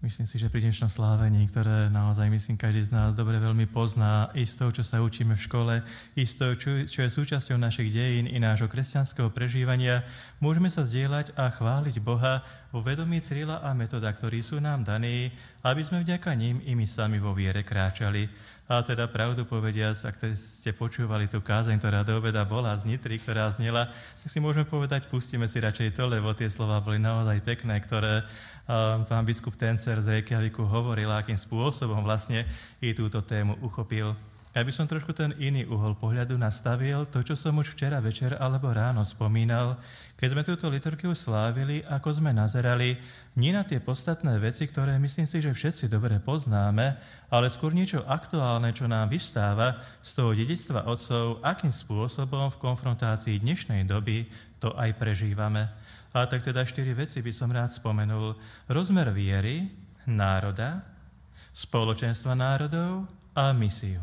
Myslím si, že pri dnešnom slávení, ktoré naozaj, myslím, každý z nás dobre veľmi pozná, i z toho, čo sa učíme v škole, i z toho, čo je súčasťou našich dejín i nášho kresťanského prežívania, môžeme sa zdieľať a chváliť Boha vo vedomí Cyrila a Metoda, ktorí sú nám daní, aby sme vďaka ním i my sami vo viere kráčali. A teda pravdu povediac, ak ste počúvali tú kázeň, ktorá do obeda bola z Nitry, ktorá znela, tak si môžeme povedať, pustíme si radšej to, lebo tie slova boli naozaj pekné, ktoré pán biskup Tencer z Reykjaviku hovoril, akým spôsobom vlastne i túto tému uchopil. Ja by som trošku ten iný uhol pohľadu nastavil, to, čo som už včera večer alebo ráno spomínal, keď sme túto liturgiu slávili, ako sme nazerali nie na tie podstatné veci, ktoré myslím si, že všetci dobre poznáme, ale skôr niečo aktuálne, čo nám vystáva z toho dedičstva otcov, akým spôsobom v konfrontácii dnešnej doby to aj prežívame. A tak teda 4 veci by som rád spomenul. Rozmer viery, národa, spoločenstva národov a misiu.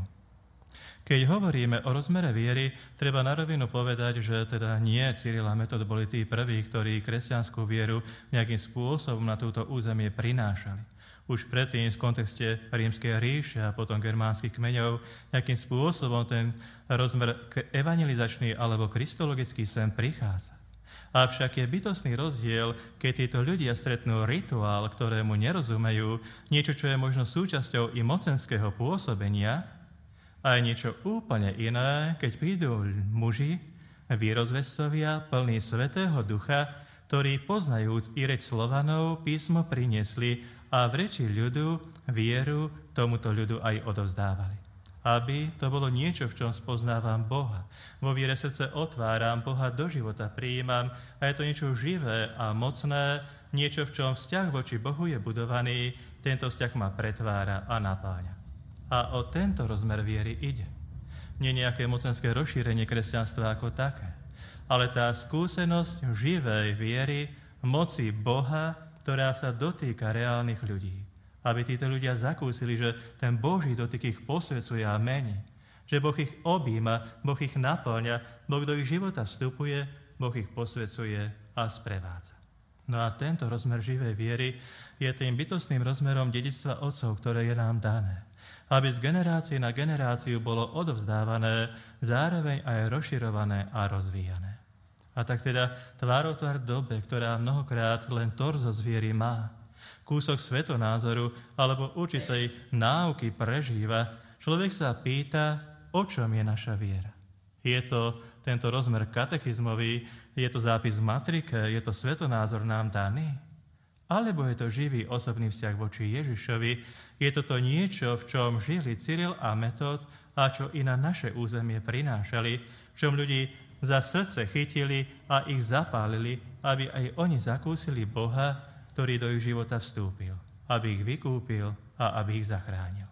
Keď hovoríme o rozmere viery, treba na rovinu povedať, že teda nie Cyril a Metod boli tí prví, ktorí kresťanskú vieru nejakým spôsobom na túto územie prinášali. Už predtým v kontexte Rímskej ríše a potom germánskych kmeňov nejakým spôsobom ten rozmer evangelizačný alebo kristologický sem prichádza. Avšak je bytostný rozdiel, keď títo ľudia stretnú rituál, ktorému nerozumejú, niečo, čo je možno súčasťou i mocenského pôsobenia, a je niečo úplne iné, keď prídu muži, vírozvescovia, plní Svätého Ducha, ktorí poznajúc i reč Slovanov písmo priniesli a v reči ľudu vieru tomuto ľudu aj odovzdávali. Aby to bolo niečo, v čom spoznávam Boha. Vo viere srdce otváram, Boha do života prijímam a je to niečo živé a mocné, niečo, v čom vzťah voči Bohu je budovaný, tento vzťah ma pretvára a napáňa. A o tento rozmer viery ide. Nie nejaké mocenské rozšírenie kresťanstva ako také, ale tá skúsenosť živej viery, moci Boha, ktorá sa dotýka reálnych ľudí. Aby títo ľudia zakúsili, že ten Boží dotyk ich posvecuje a mení. Že Boh ich objíma, Boh ich naplňa, Boh do ich života vstupuje, Boh ich posvecuje a sprevádza. No a tento rozmer živej viery je tým bytostným rozmerom dedičstva otcov, ktoré je nám dané. Aby z generácie na generáciu bolo odovzdávané, zároveň aj rozširované a rozvíjané. A tak teda tvárotvar dobe, ktorá mnohokrát len torzo zviery má, kúsok svetonázoru alebo určitej náuky prežíva, človek sa pýta, o čom je naša viera. Je to tento rozmer katechizmový, je to zápis v matrike, je to svetonázor nám daný? Alebo je to živý osobný vzťah voči Ježišovi, je toto niečo, v čom žili Cyril a Metod a čo i na naše územie prinášali, v čom ľudí za srdce chytili a ich zapálili, aby aj oni zakúsili Boha, ktorý do ich života vstúpil, aby ich vykúpil a aby ich zachránil.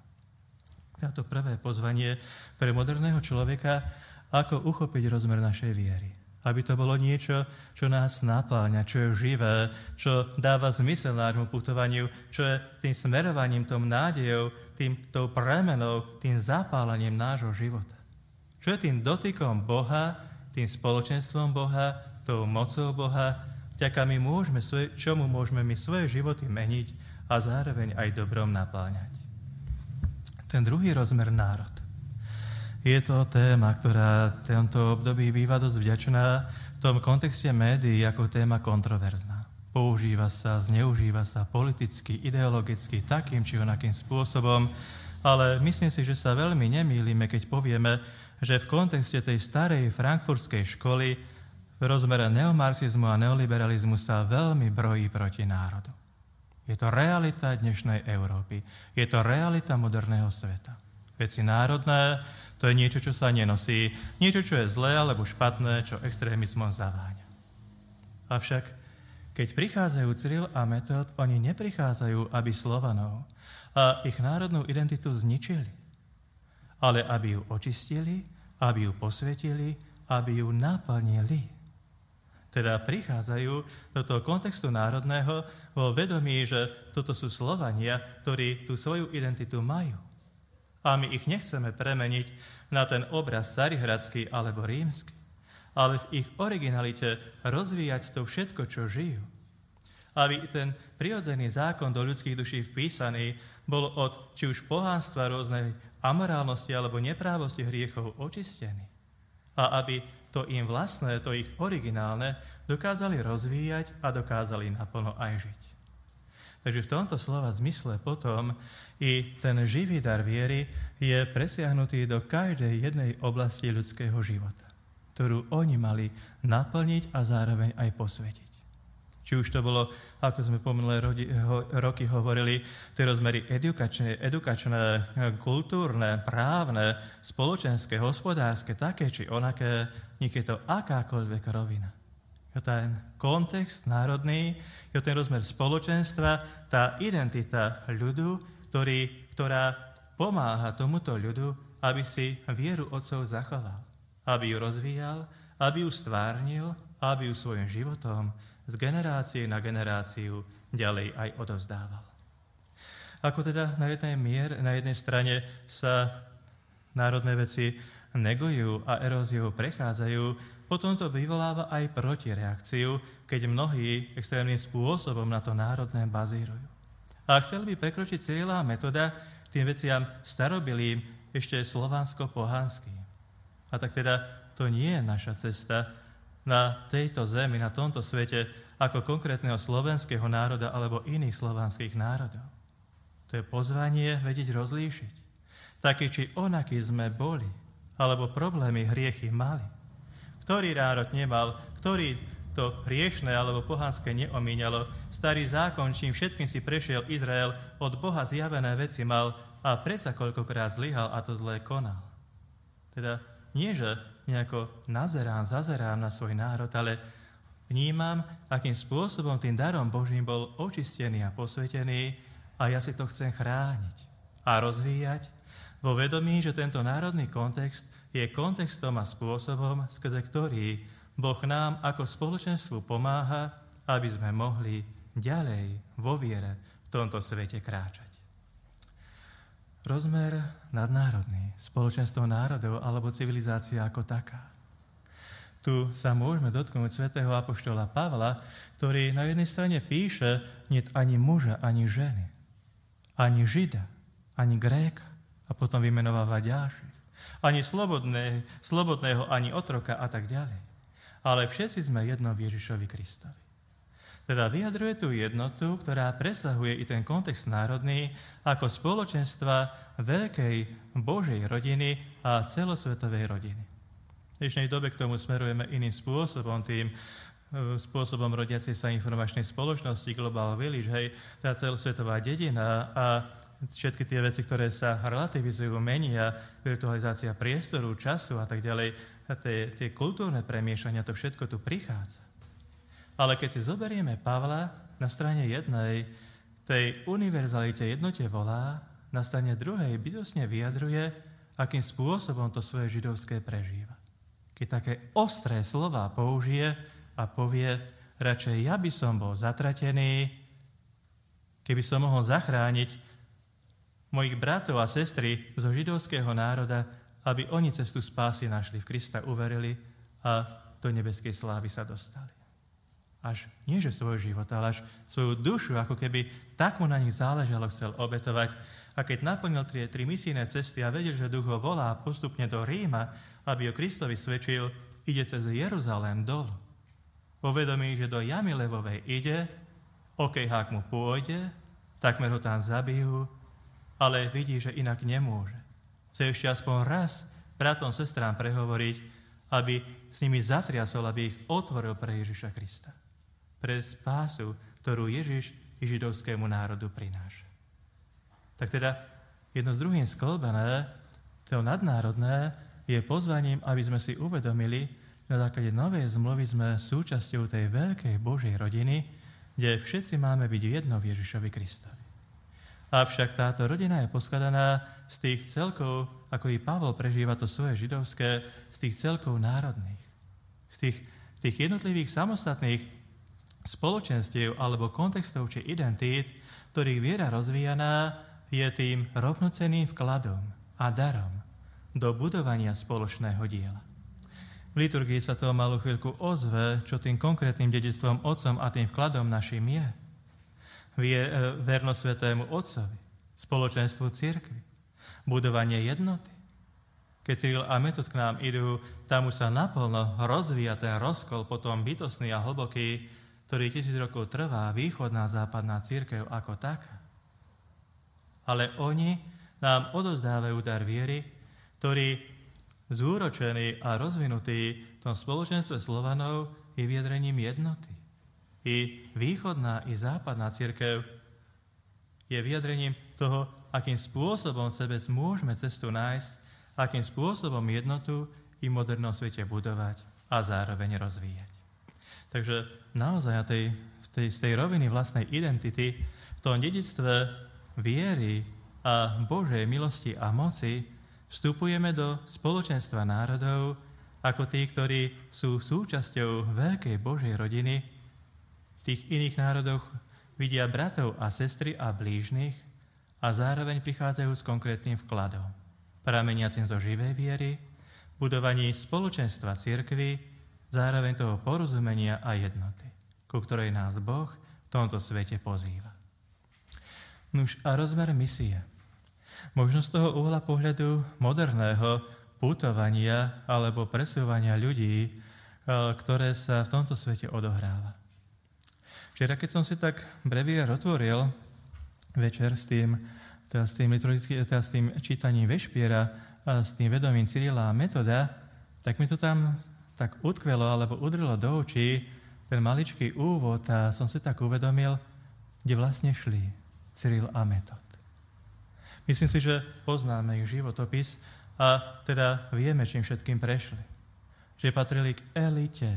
Toto prvé pozvanie pre moderného človeka, ako uchopiť rozmer našej viery. Aby to bolo niečo, čo nás napáľňa, čo je živé, čo dáva zmysel nášmu putovaniu, čo je tým smerovaním, tom nádejou, tou premenou, tým zapálením nášho života. Čo je tým dotykom Boha, tým spoločenstvom Boha, tou mocou Boha, čomu môžeme my svoje životy meniť a zároveň aj dobrom napáňať. Ten druhý rozmer národ. Je to téma, ktorá v tomto období býva dosť vďačná v tom kontexte médií ako téma kontroverzná. Používa sa, zneužíva sa politicky, ideologicky, takým či onakým spôsobom, ale myslím si, že sa veľmi nemýlime, keď povieme, že v kontexte tej starej frankfurtskej školy v rozmere neomarxizmu a neoliberalizmu sa veľmi brojí proti národu. Je to realita dnešnej Európy. Je to realita moderného sveta. Veci národné, to je niečo, čo sa nenosí, niečo, čo je zlé alebo špatné, čo extrémizmom zaváňa. Avšak, keď prichádzajú Cyril a Metod, oni neprichádzajú, aby Slovanov a ich národnú identitu zničili, ale aby ju očistili, aby ju posvetili, aby ju naplnili. Teda prichádzajú do toho kontextu národného vo vedomí, že toto sú Slovania, ktorí tú svoju identitu majú. A my ich nechceme premeniť na ten obraz carihradský alebo rímsky, ale v ich originalite rozvíjať to všetko, čo žijú. Aby ten prirodzený zákon do ľudských duší vpísaný bol od či už pohánstva, rôznej amorálnosti alebo neprávosti hriechov očistený. A aby to im vlastné, to ich originálne, dokázali rozvíjať a dokázali naplno aj žiť. Takže v tomto slova zmysle potom i ten živý dar viery je presiahnutý do každej jednej oblasti ľudského života, ktorú oni mali naplniť a zároveň aj posvetiť. Či už to bolo, ako sme po minulé roky hovorili, tie rozmery edukačné, kultúrne, právne, spoločenské, hospodárske, také či onaké, nie je to akákoľvek rovina. Je ten kontext národný, je ten rozmer spoločenstva, tá identita ľudu, ktorá pomáha tomuto ľudu, aby si vieru otcov zachoval, aby ju rozvíjal, aby ju stvárnil, aby ju svojim životom z generácie na generáciu ďalej aj odovzdával. Ako teda na jednej strane sa národné veci negujú a eróziou prechádzajú, potom to vyvoláva aj protireakciu, keď mnohí extrémnym spôsobom na to národné bazírujú. A chcel by prekročiť cieľa metóda tým veciam starobilým, ešte slovansko-pohanským. A tak teda to nie je naša cesta na tejto zemi, na tomto svete, ako konkrétneho slovenského národa alebo iných slovanských národov. To je pozvanie vedieť rozlíšiť. Taký či onaký sme boli, alebo problémy, hriechy mali. Ktorý národ nemal, ktorý to hriešne alebo pohanské neomíňalo, starý zákon, čím všetkým si prešiel Izrael, od Boha zjavené veci mal a predsa koľkokrát zlyhal a to zlé konal. Teda nie, že nejako zazerám na svoj národ, ale vnímam, akým spôsobom tým darom Božím bol očistený a posvetený a ja si to chcem chrániť a rozvíjať vo vedomí, že tento národný kontext je kontextom a spôsobom, skrze ktorý Boh nám ako spoločenstvu pomáha, aby sme mohli ďalej vo viere v tomto svete kráčať. Rozmer nadnárodný, spoločenstvo národov alebo civilizácia ako taká. Tu sa môžeme dotknúť svätého apoštola Pavla, ktorý na jednej strane píše, nie ani muža, ani ženy, ani Žida, ani Gréka, a potom vymenováva ďalších, ani slobodného, ani otroka a tak ďalej. Ale všetci sme jedno v Ježišovi Kristovi. Teda vyjadruje tú jednotu, ktorá presahuje i ten kontext národný ako spoločenstva veľkej Božej rodiny a celosvetovej rodiny. V dnešnej dobe k tomu smerujeme iným spôsobom, tým spôsobom rodiacej sa informačnej spoločnosti, Global Village, hej, tá celosvetová dedina a všetky tie veci, ktoré sa relativizujú, menia, virtualizácia priestoru, času a tak ďalej, a tie kultúrne premiešania, to všetko tu prichádza. Ale keď si zoberieme Pavla, na strane jednej tej univerzalite jednote volá, na strane druhej bytostne vyjadruje, akým spôsobom to svoje židovské prežíva. Keď také ostré slová použije a povie, radšej ja by som bol zatratený, keby som mohol zachrániť mojich bratov a sestry zo židovského národa, aby oni cestu spásy našli, v Krista uverili a do nebeskej slávy sa dostali. Až nie že svoj život, ale až svoju dušu, ako keby tak mu na nich záležalo, chcel obetovať. A keď naplnil tri misijné cesty a vedel, že duch ho volá postupne do Ríma, aby o Kristovi svedčil, ide cez Jeruzalém dolu. Povedomí, že do jamy levovej ide, hák mu pôjde, takmer ho tam zabijú, ale vidí, že inak nemôže. Chce ešte aspoň raz bratom, sestrám prehovoriť, aby s nimi zatriasol, aby ich otvoril pre Ježiša Krista. Pre spásu, ktorú Ježiš i židovskému národu prináša. Tak teda jedno s druhým sklbené, to nadnárodné, je pozvaním, aby sme si uvedomili, že na základe novej zmluvy sme súčasťou tej veľkej Božej rodiny, kde všetci máme byť jedno v Ježišovi Kristovi. Avšak táto rodina je poskladaná z tých celkov, ako i Pavol prežíva to svoje židovské, z tých celkov národných. Z tých jednotlivých samostatných spoločenstiev alebo kontextov či identít, ktorých viera rozvíjaná je tým rovnocenným vkladom a darom do budovania spoločného diela. V liturgii sa to malú chvíľku ozve, čo tým konkrétnym dedičstvom Otcom a tým vkladom našim je. Vernosť Svätému Otcovi, spoločenstvu cirkvi, budovanie jednoty. Keď Cyril a Metod k nám idú, tam už sa naplno rozvíja ten rozkol potom bytostný a hlboký, ktorý 1000 rokov trvá, východná západná cirkev ako taká. Ale oni nám odovzdávajú dar viery, ktorý zúročený a rozvinutý v tom spoločenstve Slovanov je vyjadrením jednoty. I východná, i západná cirkev je vyjadrením toho, akým spôsobom sebe môžeme cestu nájsť, akým spôsobom jednotu i v modernom svete budovať a zároveň rozvíjať. Takže naozaj z tej roviny vlastnej identity, v tom dedičstve viery a Božej milosti a moci vstupujeme do spoločenstva národov ako tí, ktorí sú súčasťou veľkej Božej rodiny. V tých iných národoch vidia bratov a sestry a blížnych a zároveň prichádzajú s konkrétnym vkladom, prameniacim zo živej viery, budovaní spoločenstva cirkvi, zároveň toho porozumenia a jednoty, ku ktorej nás Boh v tomto svete pozýva. Nuž a rozmer misie. Možno z toho uhla pohľadu moderného putovania alebo presúvania ľudí, ktoré sa v tomto svete odohráva. Včera, keď som si tak breviár otvoril večer s tým čítaním Vešpiera a s tým vedomím Cyrila a Metoda, tak mi to tam tak utkvelo alebo udrilo do očí ten maličký úvod a som si tak uvedomil, kde vlastne šli Cyril a Metod. Myslím si, že poznáme ich životopis a teda vieme, čím všetkým prešli. Že patrili k elite.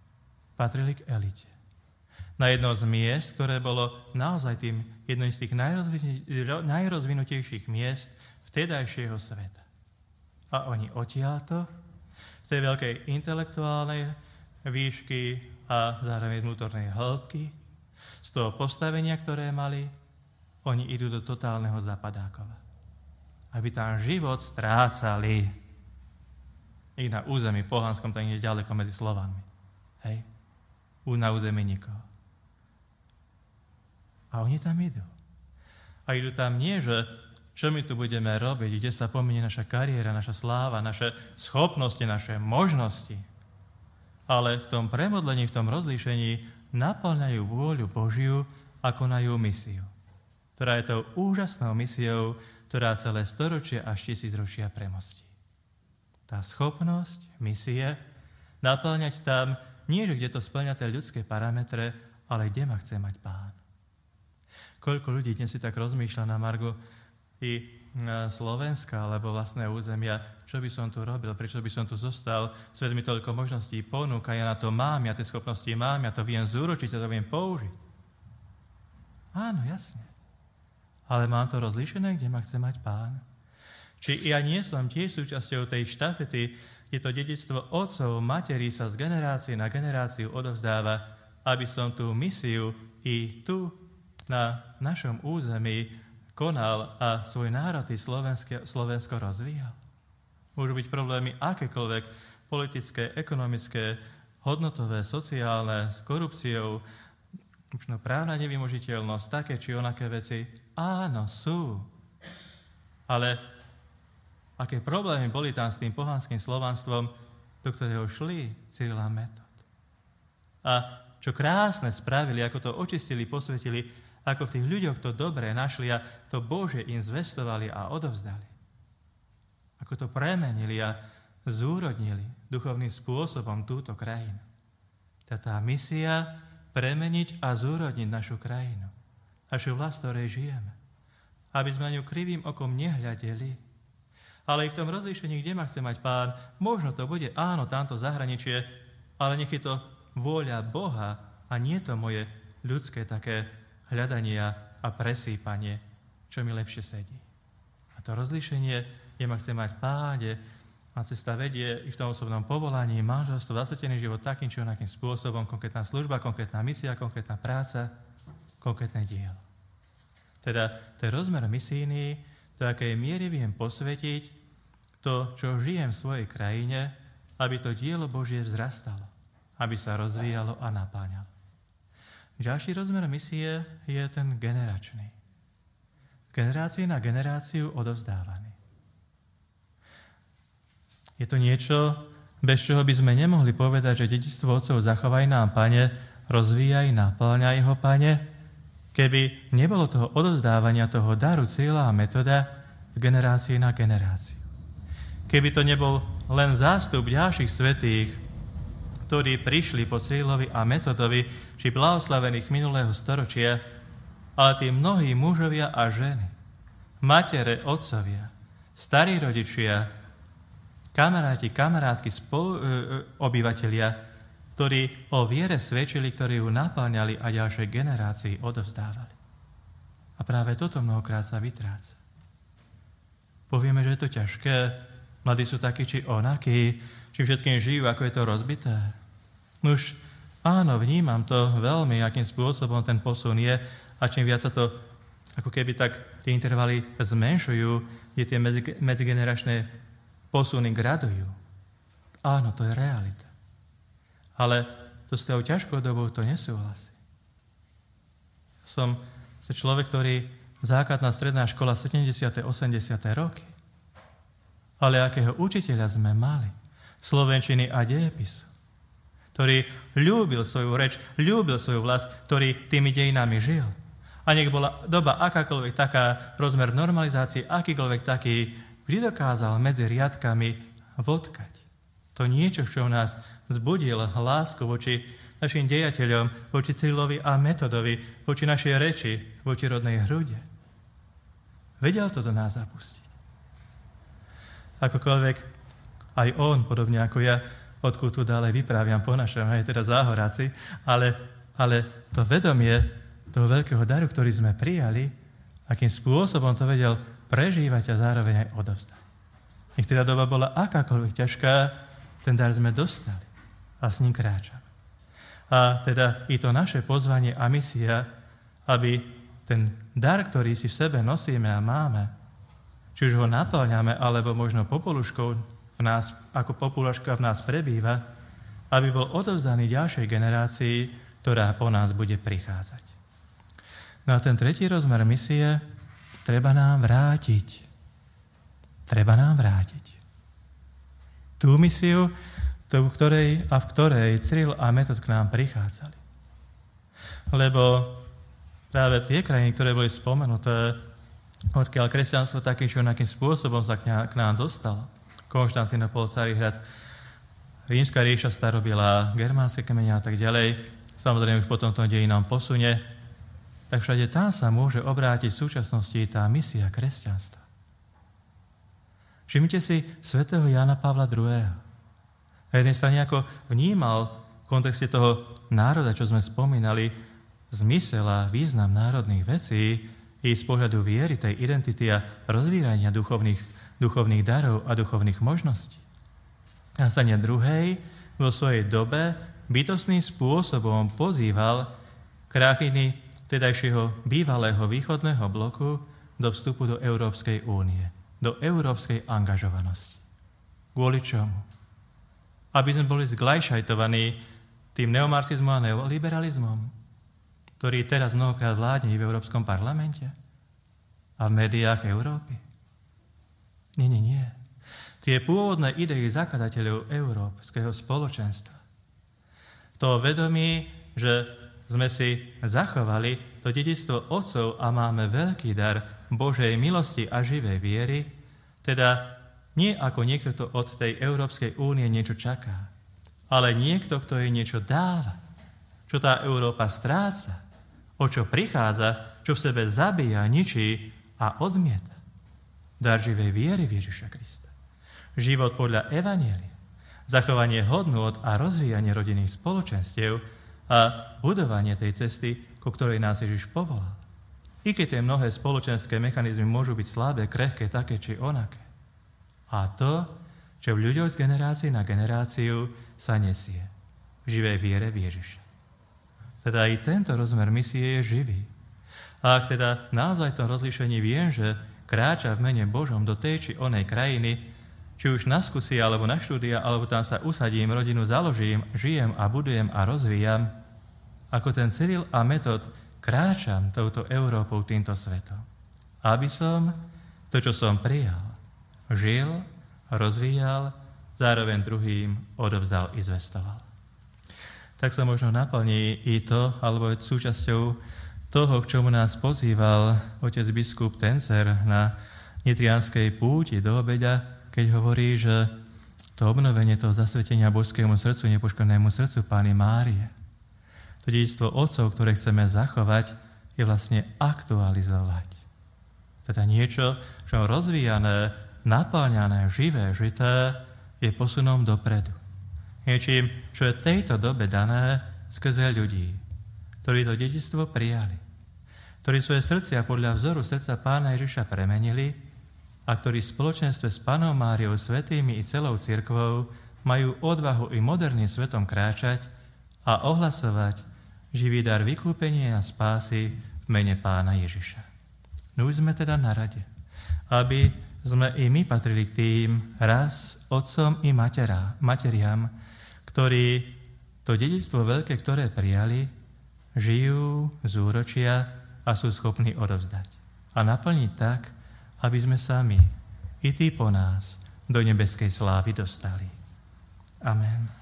Na jedno z miest, ktoré bolo naozaj tým jedným z tých najrozvinutejších miest vtedajšieho sveta. A oni odtiaľto, z tej veľkej intelektuálnej výšky a zároveň vnútornej hĺbky, z toho postavenia, ktoré mali, oni idú do totálneho zapadákova. Aby tam život strácali. Ich na území pohanskom, tak niekde ďaleko medzi Slovanmi. Hej? Na území nikoho. A oni tam idú. A idú tam nie, že čo my tu budeme robiť, kde sa pomenie naša kariéra, naša sláva, naše schopnosti, naše možnosti. Ale v tom premodlení, v tom rozlíšení naplňajú vôľu Božiu a konajú misiu, ktorá je tou úžasnou misiou, ktorá celé storočia až 1000 ročia premostí. Tá schopnosť misie naplňať tam, nie že kde to spĺňa tie ľudské parametre, ale kde ma chce mať Pán. Koľko ľudí dnes si tak rozmýšľa na margo i Slovenska alebo vlastného územia, čo by som tu robil, prečo by som tu zostal, svet mi toľko možností ponúka, ja na to mám, ja tie schopnosti mám, ja to viem zúročiť, ja to viem použiť. Áno, jasne. Ale mám to rozlíšené, kde ma chce mať Pán. Či ja nie som tiež súčasťou tej štafety, kde to dedičstvo otcov, materí sa z generácie na generáciu odovzdáva, aby som tú misiu i tu na našom území konal a svoj národ i Slovensko rozvíjal. Môžu byť problémy akékoľvek, politické, ekonomické, hodnotové, sociálne, s korupciou, možno právna nevymožiteľnosť, také či onaké veci. Áno, sú. Ale aké problémy boli tam s tým pohanským slovanstvom, do ktorého šli Cyril a Metod. A čo krásne spravili, ako to očistili, posvetili, ako v tých ľuďoch to dobré našli a to Bože im zvestovali a odovzdali. Ako to premenili a zúrodnili duchovným spôsobom túto krajinu. Tá misia premeniť a zúrodniť našu krajinu. Našu vlast, ktorej žijeme. Aby sme na ňu krivým okom nehľadeli. Ale i v tom rozlíšení, kde ma chce mať Pán, možno to bude, áno, tamto zahraničie, ale nech je to vôľa Boha a nie to moje ľudské také hľadanie a presýpanie, čo mi lepšie sedí. A to rozlíšenie, kde ma chce mať Pán, kde ma cesta vedie i v tom osobnom povolaní, manželstvo, zasvetený život takým či onakým spôsobom, konkrétna služba, konkrétna misia, konkrétna práca, konkrétne dielo. Teda ten rozmer misijný, do akej miery viem posvetiť to, čo žijem v svojej krajine, aby to dielo Božie vzrastalo, aby sa rozvíjalo a napáňalo. Ďalší rozmer misie je ten generačný. Z generácie na generáciu odovzdávaný. Je to niečo, bez čoho by sme nemohli povedať, že dedičstvo otcov zachovaj nám, Pane, rozvíjaj, napĺňaj ho, Pane, keby nebolo toho odovzdávania, toho daru, cieľa a metóda z generácie na generáciu. Keby to nebol len zástup ďalších svätých, ktorí prišli po Cyrilovi a Metodovi, či blahoslavených minulého storočia, ale tí mnohí mužovia a ženy, matere, otcovia, starí rodičia, kamaráti, kamarátky, obyvatelia, ktorí o viere svedčili, ktorí ju napáňali a ďalšej generácii odovzdávali. A práve toto mnohokrát sa vytráca. Povieme, že je to ťažké, mladí sú takí či onakí, či všetkým žijú, ako je to rozbité. Už áno, vnímam to veľmi, akým spôsobom ten posun je a čím viac sa to ako keby tak tie intervaly zmenšujú, kde tie medzigeneračné posuny gradujú. Áno, to je realita. Ale to s tou ťažkou dobou to nesúhlasí. Som človek, ktorý základná stredná škola 70. 80. roky. Ale akého učiteľa sme mali? Slovenčiny a dejepisu. Ktorý ľúbil svoju reč, ľúbil svoju vlast, ktorý tými dejinami žil. A nech bola doba akákoľvek taká, rozmer normalizácie, akýkoľvek taký, vždy dokázal medzi riadkami vodkať. To niečo, čo v nás vzbudil lásku voči našim dejateľom, voči Cyrilovi a Metodovi, voči našej reči, voči rodnej hrude. Vedel to do nás zapustiť. Akokoľvek aj on, podobne ako ja, odkud tu ďalej vypráviam po našom, aj teda záhoráci, ale to vedomie toho veľkého daru, ktorý sme prijali, akým spôsobom to vedel prežívať a zároveň aj odovzdať. Nech teda doba bola akákoľvek ťažká, ten dar sme dostali a s ním kráčame. A teda i to naše pozvanie a misia, aby ten dar, ktorý si v sebe nosíme a máme, či už ho naplňame, alebo možno popoluškou v nás, ako popoluška v nás prebýva, aby bol odovzdaný ďalšej generácii, ktorá po nás bude prichádzať. No a ten tretí rozmer misie treba nám vrátiť. Treba nám vrátiť. Tú misiu, v ktorej Cyril a Metod k nám prichádzali. Lebo práve tie krajiny, ktoré boli spomenuté, odkiaľ kresťanstvo takým či onakým spôsobom sa k nám dostalo. Konštantínopol, Carihrad, Rímska ríša starobila, germánske kmene a tak ďalej. Samozrejme už potom to dejinám posunie. Tak všade tam sa môže obrátiť v súčasnosti tá misia kresťanstva. Všimnite si svätého Jána Pavla II. Na jednej strane ako vnímal v kontexte toho národa, čo sme spomínali, zmysel a význam národných vecí i z pohľadu viery, tej identity a rozvírania duchovných darov a duchovných možností. Na strane druhej vo svojej dobe bytostným spôsobom pozýval krajiny tedajšieho bývalého východného bloku do vstupu do Európskej únie, do európskej angažovanosti. Kvôli čomu? Aby sme boli zglajšajtovaní tým neomarxizmom a neoliberalizmom, ktorý teraz mnohokrát vládne v Európskom parlamente a v médiách Európy. Nie. Tie pôvodné idei zakladateľov európskeho spoločenstva. To vedomí, že sme si zachovali to dedičstvo otcov a máme veľký dar Božej milosti a živej viery, teda nie ako niekto, kto od tej Európskej únie niečo čaká, ale niekto, kto jej niečo dáva, čo tá Európa stráca, o čo prichádza, čo v sebe zabíja, ničí a odmieta. Dar živej viery v Ježiša Krista. Život podľa evanjelia, zachovanie hodnôt a rozvíjanie rodinných spoločenstiev a budovanie tej cesty, ku ktorej nás Ježiš povolal. I keď tie mnohé spoločenské mechanizmy môžu byť slabé, krehké, také či onaké. A to, čo v ľuďoch z generácie na generáciu sa nesie v živej viere v Ježiša. Teda i tento rozmer misie je živý. A ak teda naozaj v tom rozlíšení viem, že kráča v mene Božom do tej či onej krajiny, či už na skúsia, alebo na štúdia, alebo tam sa usadím, rodinu založím, žijem a budujem a rozvíjam, ako ten Cyril a Metod kráčam touto Európou, týmto svetom. Aby som to, čo som prijal, žil, rozvíjal, zároveň druhým odovzdal i zvestoval. Tak sa možno naplní i to, alebo je súčasťou toho, k čomu nás pozýval otec biskup Tencer na nitrianskej púti do obeďa, keď hovorí, že to obnovenie toho zasvetenia božskému srdcu, nepoškodenému srdcu Panny Márie, to dedičstvo otcov, ktoré chceme zachovať, je vlastne aktualizovať. Teda niečo, čo rozvíjané, naplňané, živé, žité, je posunom dopredu. Niečím, čo je tejto dobe dané skrze ľudí, ktorí to dedičstvo prijali, ktorí svoje srdcia podľa vzoru srdca Pána Ježiša premenili a ktorí v spoločenstve s Pannou Máriou, svätými i celou cirkvou majú odvahu i moderným svetom kráčať a ohlasovať živý dar vykúpenia a spásy v mene Pána Ježiša. No už sme teda na rade, aby sme i my patrili k tým raz otcom i materiam, ktorí to dedičstvo veľké, ktoré prijali, žijú, zúročia a sú schopní odovzdať. A naplniť tak, aby sme sami, i tí po nás, do nebeskej slávy dostali. Amen.